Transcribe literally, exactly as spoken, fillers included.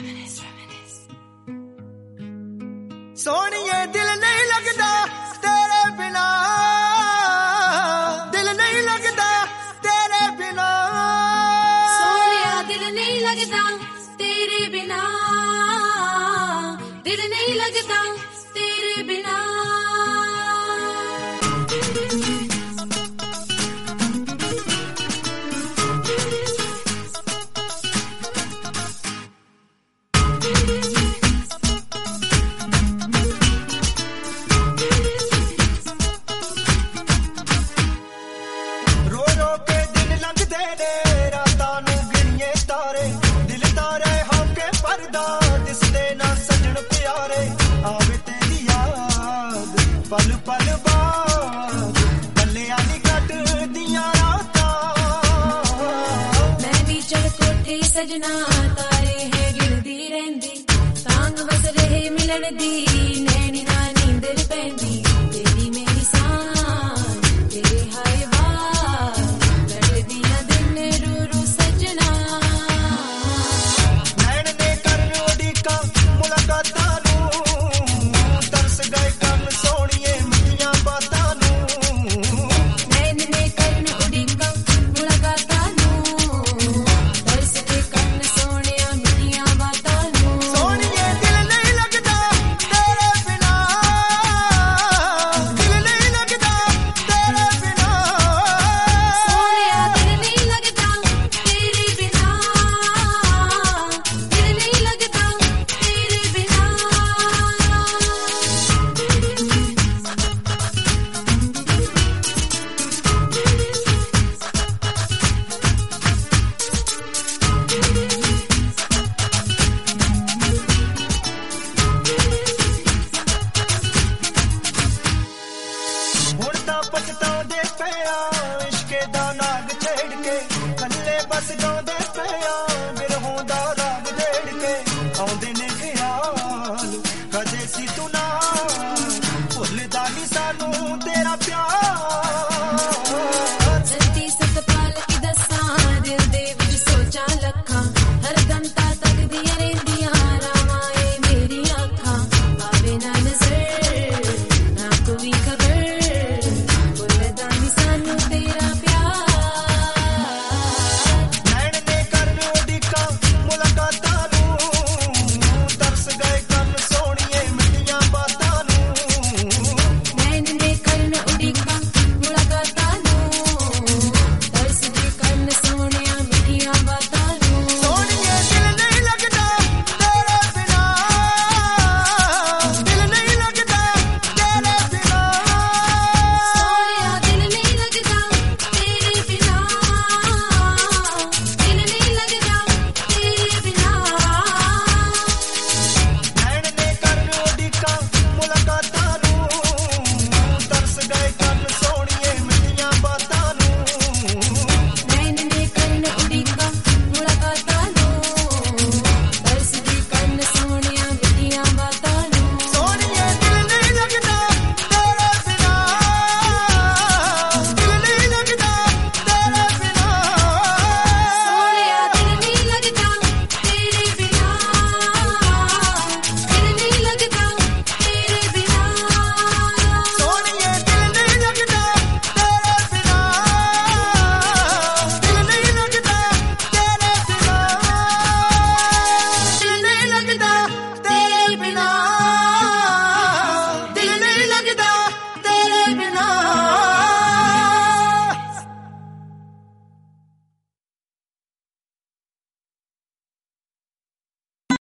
सोनिए दिल नहीं लगता तेरे बिना, दिल नहीं लगता तेरे बिना, सोनिया दिल नहीं लगता तेरे बिना, दिल नहीं लगता तेरे बिना। पल पल बाद पल्लियां नी कटदियां रातां, मैं भी चढ़ कोठे सजना तारे है गिनदी रहिंदी, तांग बस रहे मिलन दी नैनी ना नींदर पैंदी, तेरी मेरी सांस तेरे हाय बार लड़दियां दिन रू रू सजना, नैन ने करन उड़ीका मुलाकातां नू, तरस गए कन सोनिए मिठियां बातां नू, नैन ने करन उड़ीका मुलाकातां नू, तरस गए कन सोनिया मिठियां बातां नू। सोनिए दिल नहीं लगता तेरे बिना, दिल नहीं लगता तेरे बिना, सोनिया दिल नहीं लगता तेरे बिना, दिल नहीं लगता तेरे बिना। ਹੁਣ ਤਾਂ ਪਛਤਾਉਂਦੇ ਪਿਆ ਇਸ਼ਕੇ ਦਾ ਨਾਗ ਛੇੜ ਕੇ, ਕੱਲੇ ਬਸ ਗਾਉਂਦੇ ਪਿਆ